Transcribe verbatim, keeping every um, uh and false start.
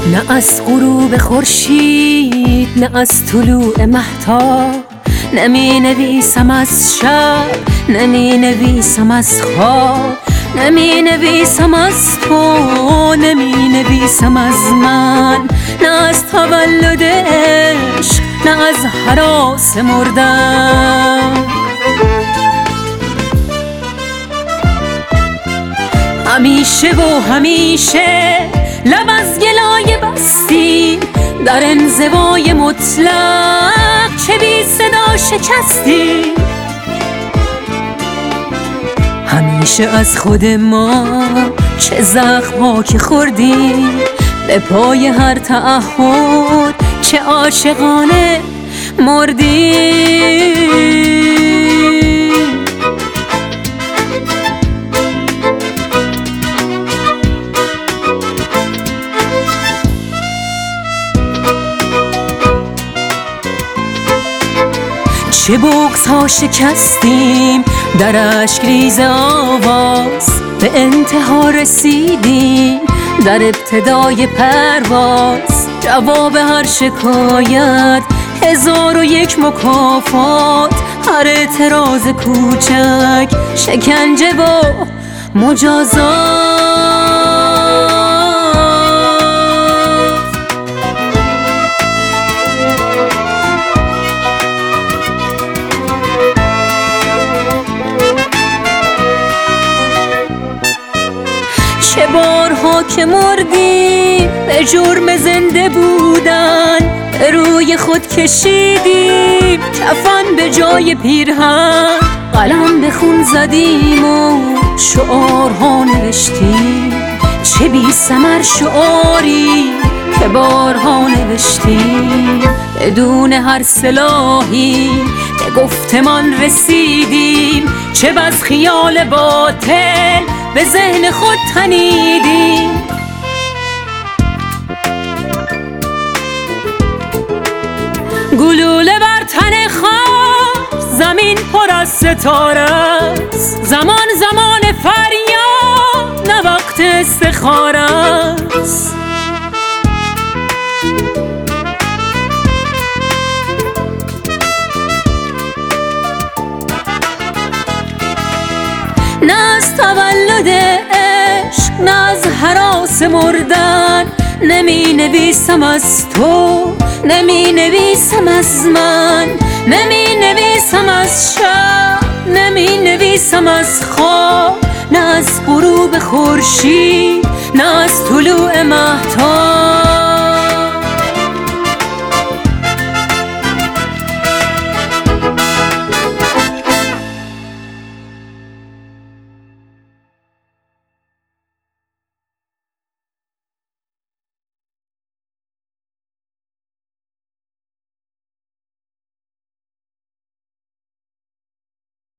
نه از غروب خورشید نه از طلوع مهتاب، نمی نویسم از شب نمی نویسم از خواب، نمی نویسم از تو نمی نویسم از من، نه از تولد عشق نه از هراس مردن. همیشه و همیشه لب از گلایه بستی، در انزوای مطلق چه بی صدا شکستی. همیشه از خود ما چه زخم‌ها که خوردیم، به پای هر تعهد چه عاشقانه مردیم. چه بغض ها شکستیم در اشک ریز آواز، به انتها رسیدیم در ابتدای پرواز. جواب هر شکایت هزار و یک مکافات، هر اعتراض کوچک شکنجه و مجازات. چه بارها که مردیم به جرم زنده بودن، به روی خود کشیدیم کفن به جای پیرهن. قلم به خون زدیم و شعارها نوشتیم، چه بی ثمر شعاری که بارها نوشتیم. بدون هر سلاحی به گفتمان رسیدیم، چه بس خیال باطل به ذهن خود تنیدیم. گلوله بر تن خاک زمین پر از ستاره است، زمان زمان فریاد نه وقت استخاره است. نه از تولد عشق نه از هراس مردن، نمی نویسم از تو نمی نویسم از من، نمی نویسم از شب نمی نویسم از خواب، نه از غروب خورشید نه از طلوع مهتاب.